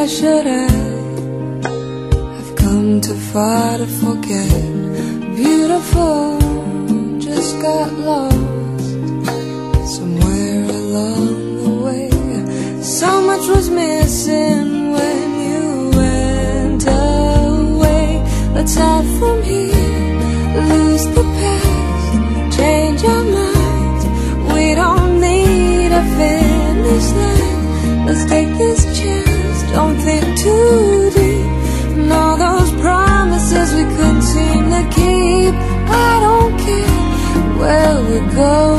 why should I have come too far to forget? Beautiful, just got lost somewhere along the way. So much was missing when you went away. Let's start from here, lose the past, change our minds. We don't need a finish line. Let's take this chance, don't think too deep. And all those promises we couldn't seem to keep. I don't care where we go.